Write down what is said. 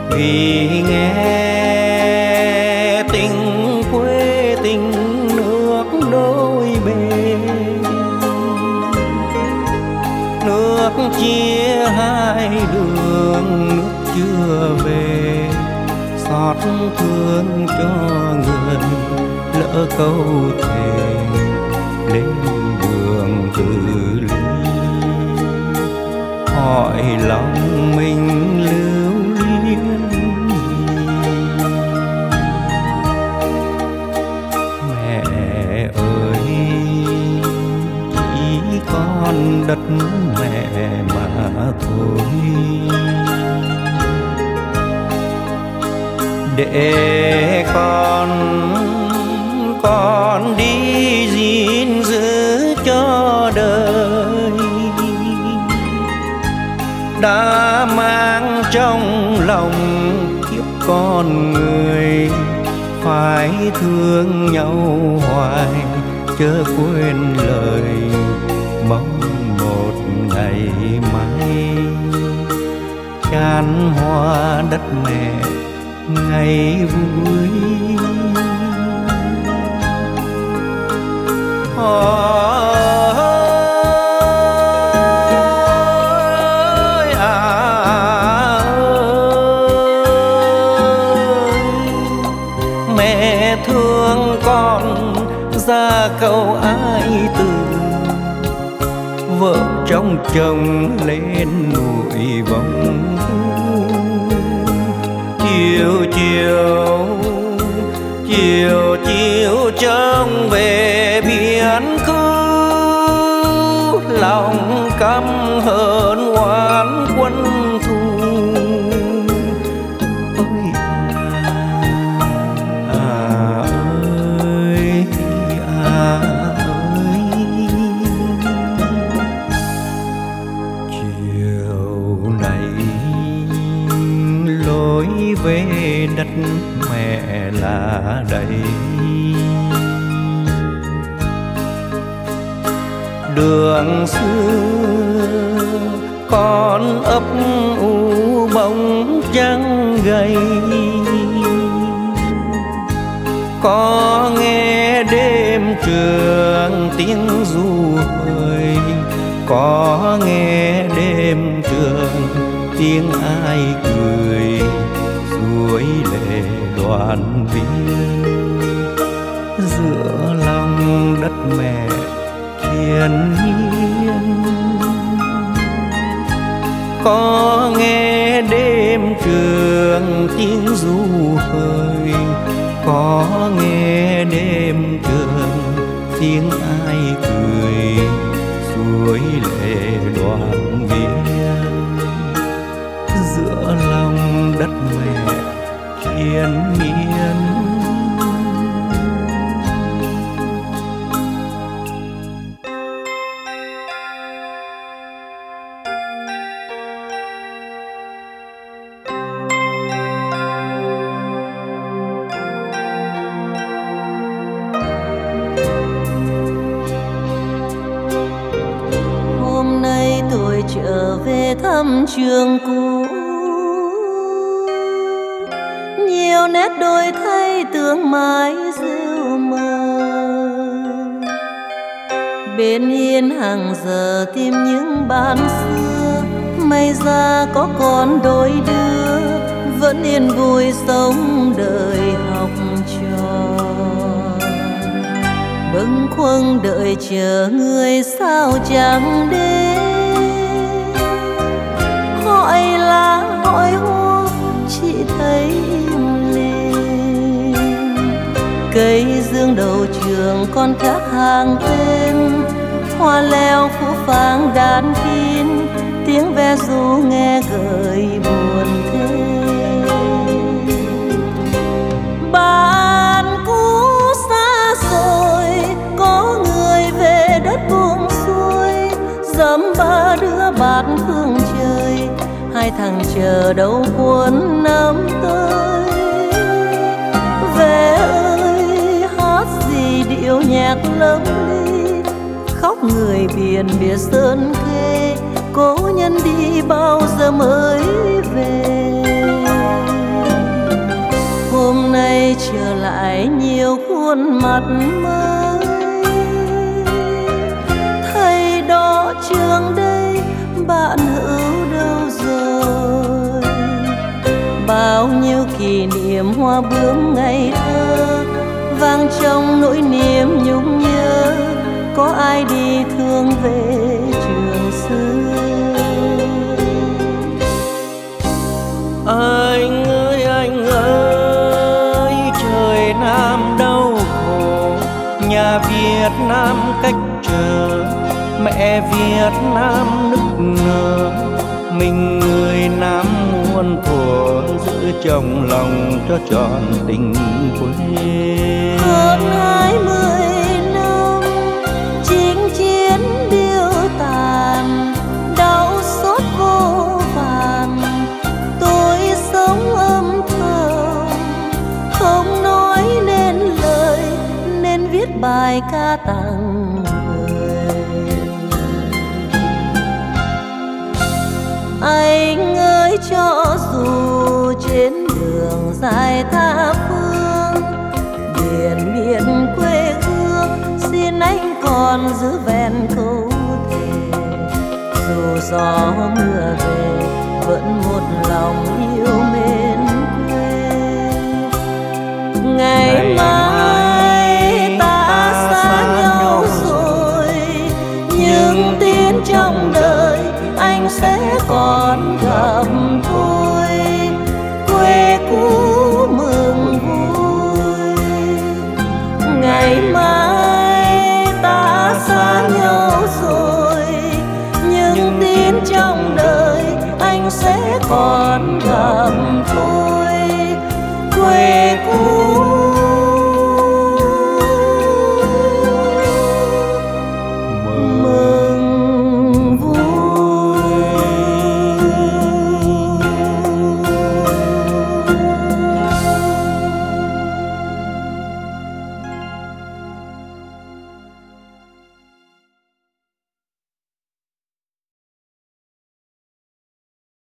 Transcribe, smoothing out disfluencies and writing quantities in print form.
vì nghe tình quê tình nước đôi bên, nước chia hai đường nước chưa về, xót thương cho người lỡ câu thề lên đường từ ly. Hỏi lòng mình lưu luyến mẹ ơi, chỉ con đất mẹ mà thôi. Để con đi gìn giữ cho đời, đã mang trong lòng kiếp con người, phải thương nhau hoài chớ quên lời, mong một ngày mai chan hoa đất mẹ ngày vui. Ôi mẹ thương con ra câu ai từ, vợ trong chồng lên núi vòng chiều chiều chiều chiều trông về biển khứ, lòng căm hờn oán quân thù. Ôi ơi ơi, chiều này lối về đất mẹ là đây, đường xưa con ấp u bóng trắng gầy, có nghe đêm trường tiếng ru hời, có nghe đêm trường tiếng ai cười, suối lệ đoàn viên giữa lòng đất mẹ thiên nhiên. Có nghe đêm trường tiếng ru hời, có nghe đêm trường tiếng ai cười, suối lệ đoàn viên giữa lòng đất mẹ thiên nhiên. Hôm nay tôi trở về thăm trường cũ, nhiều nét đổi thay tương mãi rêu mờ, bên hiên hàng giờ tìm những bạn xưa, may ra có con đôi đứa vẫn yên vui sống đời học trò, bâng khuâng đợi chờ người sao chẳng đến. Hỏi lá hỏi hoa chỉ thấy im lìm, cây dương đầu trường con khác hàng tên, hoa leo phủ phàng đàn kín, tiếng ve ru nghe gợi buồn thêm. Bạn cũ xa rồi, có người về đất buông xuôi, dăm ba đứa bát hương trời, hai thằng chờ đâu cuốn năm tới. Về ơi hát gì điệu nhạc lấp ly, khóc người biển biệt sơn khê, cố nhân đi bao giờ mới về. khuôn mặt mới. Thầy đó trường đây, bạn hữu đâu rồi? Bao nhiêu kỷ niệm hoa bướm ngày thơ vang trong nỗi niềm nhung nhớ, có ai đi thương về trường xưa. Anh ơi, trời Nam đau khổ, nhà Việt Nam cách trở, mẹ Việt Nam nức nở. Mình người Nam muôn thuở, giữ trong lòng cho tròn tình quê. Hơn 20 năm chinh chiến điêu tàn, đau xót vô vàn. Tôi sống âm thầm, không nói nên lời, nên viết bài ca tặng người. Anh ơi, cho dù trên đường dài tha phương, biển miền quê hương, xin anh còn giữ vẹn câu thề. Dù gió mưa về, vẫn một lòng yêu mến quê. Ngày mai ta xa nhau rồi, nhưng tin trong đời anh sẽ còn gặp tôi. Quê cũ mừng vui, ngày mai ta xa nhau rồi, nhưng tin trong đời anh sẽ còn gặp tôi. Quê cũ